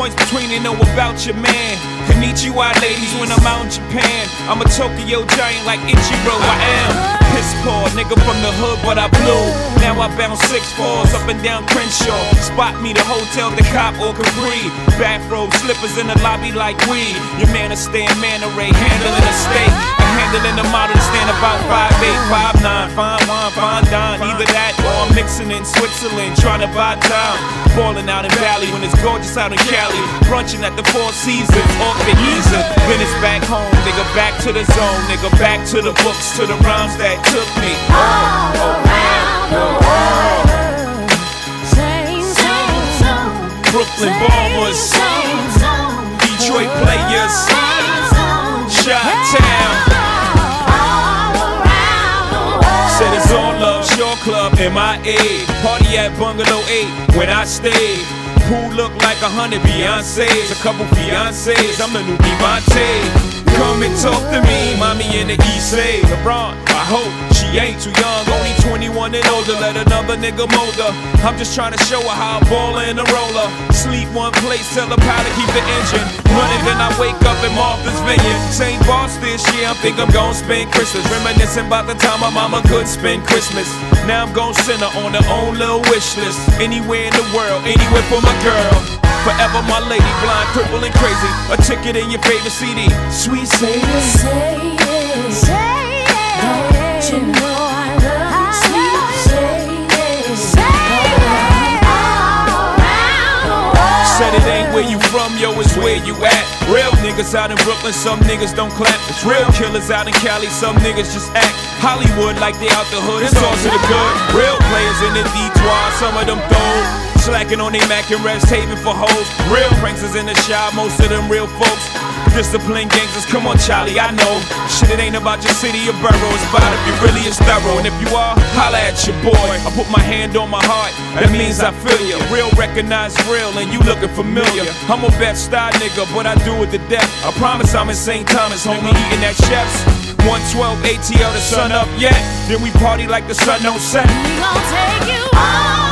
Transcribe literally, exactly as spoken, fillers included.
points between they know about your man. Konnichiwa ladies when I'm out in Japan. I'm a Tokyo giant like Ichiro, I am. Piss poor, nigga from the hood, but I blew. Now I bounce six fours up and down Crenshaw. Spot me the hotel, the cop or Capri. Bathrobe slippers in the lobby like weed. Your man a stand man array, handling a steak. I'm handling the model to stand about five eight, five nine. Fine wine, fine dine. Either that or I'm mixing in Switzerland, trying to buy time. Balling out in Valley when it's gorgeous out in Cali. Brunching at the Four Seasons, off the easy. Then it's back home, nigga, back to the zone. Nigga, back to the books, to the rhymes that took me all around the world. Brooklyn Bombers, Detroit Players, Chi-Town. Said it's all love, Shore Club, M I A. Party at Bungalow eight when I stayed. Pool look like a hundred Beyonces, a couple fiancés. I'm the new Devontae. Come and talk to me, mommy in the East A. LeBron, I hope she ain't too young, only twenty-one and older. Let another nigga mold her. I'm just trying to show her how I ball in a roller. Sleep one place, tell the pilot keep the engine running. Then I wake up in Martha's Vineyard. Saint Boss this year, I think I'm gon' spend Christmas. Reminiscing about the time my mama could spend Christmas. Now I'm gon' send her on her own little wish list. Anywhere in the world, anywhere for my girl. Forever my lady, blind, crippled and crazy. A ticket in your favorite C D. Sweet Sadie. Say it, say it. Don't you know I love you? Sweet Sadie. Say it. All around the world. Said it ain't where you from, yo, it's where you at. Real niggas out in Brooklyn, some niggas don't clap. It's real killers out in Cali, some niggas just act. Hollywood like they out the hood, it's all to the good. Real players in the Detroit, some of them throw. Slacking on they Mac and Rest Haven for hoes. Real pranksters in the shop, most of them real folks. Disciplined gangsters, come on Charlie, I know. Shit, it ain't about your city or borough. It's about if you really is thorough. And if you are, holla at your boy. I put my hand on my heart, that means I feel you. Real recognize real and you looking familiar. I'm a Bed-Stuy nigga, but I do it to death. I promise I'm in Saint Thomas, homie, eating at Chef's. one twelve A T L, the sun up yet. Then we party like the sun don't set. We gon' take you on.